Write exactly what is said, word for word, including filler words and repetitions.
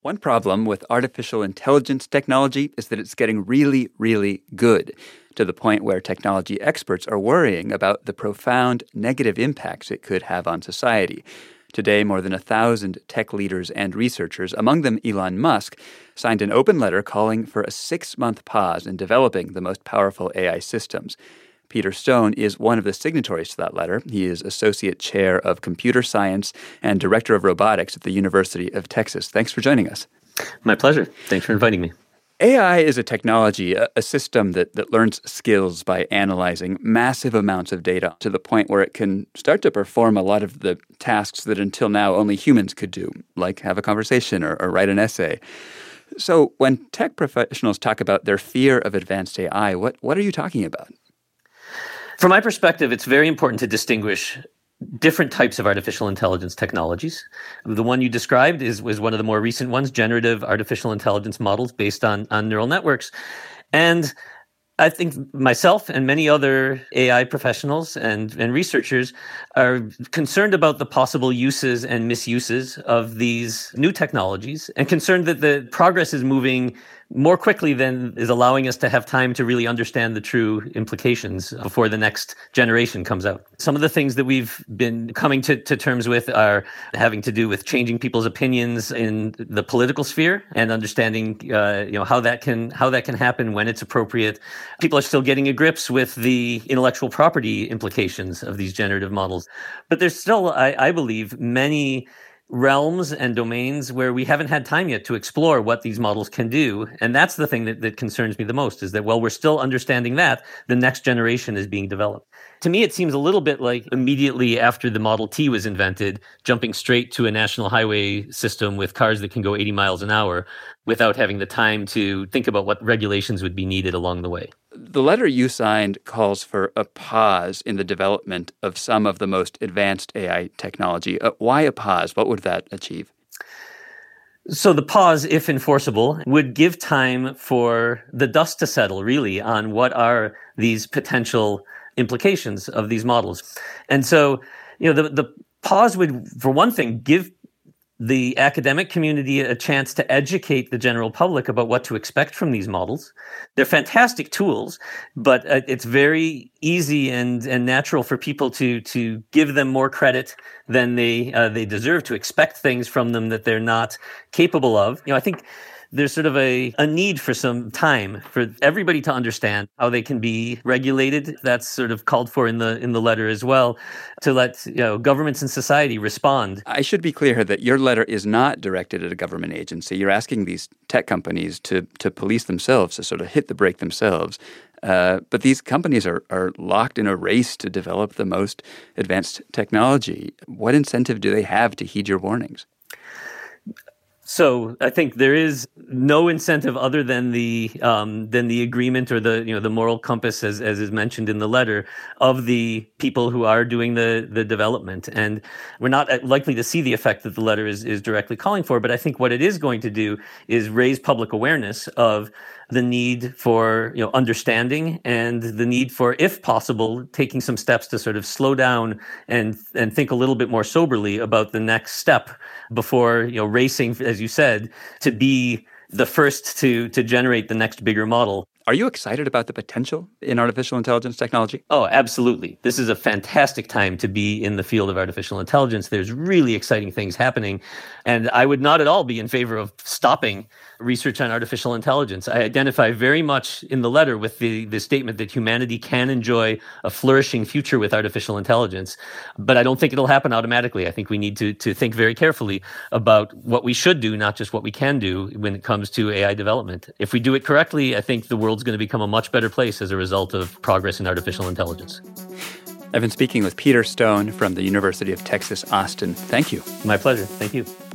One problem with artificial intelligence technology is that it's getting really, really good, to the point where technology experts are worrying about the profound negative impacts it could have on society. Today, more than a thousand tech leaders and researchers, among them Elon Musk, signed an open letter calling for a six-month pause in developing the most powerful A I systems. Peter Stone is one of the signatories to that letter. He is Associate Chair of Computer Science and Director of Robotics at the University of Texas. Thanks for joining us. My pleasure. Thanks for inviting me. A I is a technology, a, a system that, that learns skills by analyzing massive amounts of data to the point where it can start to perform a lot of the tasks that until now only humans could do, like have a conversation or, or write an essay. So when tech professionals talk about their fear of advanced A I, what, what are you talking about? From my perspective, it's very important to distinguish different types of artificial intelligence technologies. The one you described is was one of the more recent ones, generative artificial intelligence models based on, on neural networks. And I think myself and many other A I professionals and, and researchers are concerned about the possible uses and misuses of these new technologies and concerned that the progress is moving more quickly than is allowing us to have time to really understand the true implications before the next generation comes out. Some of the things that we've been coming to, to terms with are having to do with changing people's opinions in the political sphere and understanding, uh, you know, how that can how that can happen when it's appropriate. People are still getting a grips with the intellectual property implications of these generative models, but there's still, I, I believe, many realms and domains where we haven't had time yet to explore what these models can do. And that's the thing that, that concerns me the most, is that while we're still understanding that, the next generation is being developed. To me, it seems a little bit like immediately after the Model T was invented, jumping straight to a national highway system with cars that can go eighty miles an hour without having the time to think about what regulations would be needed along the way. The letter you signed calls for a pause in the development of some of the most advanced A I technology. Uh, why a pause? What would that achieve? So the pause, if enforceable, would give time for the dust to settle, really, on what are these potential implications of these models. And so, you know, the, the pause would, for one thing, give the academic community a chance to educate the general public about what to expect from these models. They're fantastic tools, but uh, it's very easy and, and natural for people to to give them more credit than they uh, they deserve, to expect things from them that they're not capable of. You know, I think there's sort of a, a need for some time for everybody to understand how they can be regulated. That's sort of called for in the in the letter as well, to let, you know, governments and society respond. I should be clear that your letter is not directed at a government agency. You're asking these tech companies to to police themselves, to sort of hit the brake themselves. Uh, but these companies are, are locked in a race to develop the most advanced technology. What incentive do they have to heed your warnings? So I think there is no incentive other than the um, than the agreement or the you know the moral compass, as as is mentioned in the letter, of the people who are doing the the development. And we're not likely to see the effect that the letter is is directly calling for. But I think what it is going to do is raise public awareness of the need for, you know, understanding and the need for, if possible, taking some steps to sort of slow down and and think a little bit more soberly about the next step before, you know, racing, as you said, to be the first to to generate the next bigger model. Are you excited about the potential in artificial intelligence technology? Oh, absolutely. This is a fantastic time to be in the field of artificial intelligence. There's really exciting things happening. And I would not at all be in favor of stopping research on artificial intelligence. I identify very much in the letter with the, the statement that humanity can enjoy a flourishing future with artificial intelligence. But I don't think it'll happen automatically. I think we need to, to think very carefully about what we should do, not just what we can do when it comes to A I development. If we do it correctly, I think the world's going to become a much better place as a result of progress in artificial intelligence. I've been speaking with Peter Stone from the University of Texas, Austin. Thank you. My pleasure. Thank you.